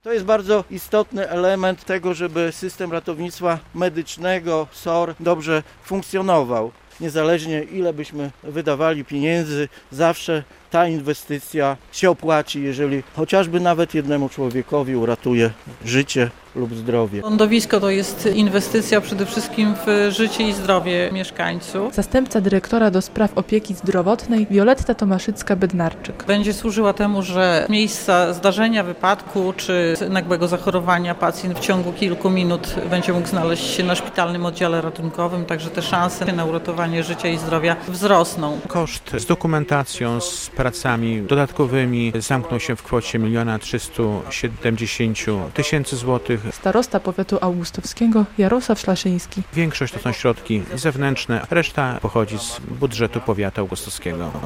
To jest bardzo istotny element tego, żeby system ratownictwa medycznego, SOR, dobrze funkcjonował. Niezależnie ile byśmy wydawali pieniędzy, zawsze ta inwestycja się opłaci, jeżeli chociażby nawet jednemu człowiekowi uratuje życie lub zdrowie. Lądowisko to jest inwestycja przede wszystkim w życie i zdrowie mieszkańców. Zastępca dyrektora do spraw opieki zdrowotnej Wioletta Tomaszycka-Bednarczyk. Będzie służyła temu, że miejsca zdarzenia, wypadku czy nagłego zachorowania pacjent w ciągu kilku minut będzie mógł znaleźć się na szpitalnym oddziale ratunkowym, także te szanse na uratowanie życia i zdrowia wzrosną. Koszt z dokumentacją, z pracami dodatkowymi zamknął się w kwocie 1 370 000 złotych. Starosta powiatu augustowskiego Jarosław Szlaszyński. Większość to są środki zewnętrzne, reszta pochodzi z budżetu powiatu augustowskiego.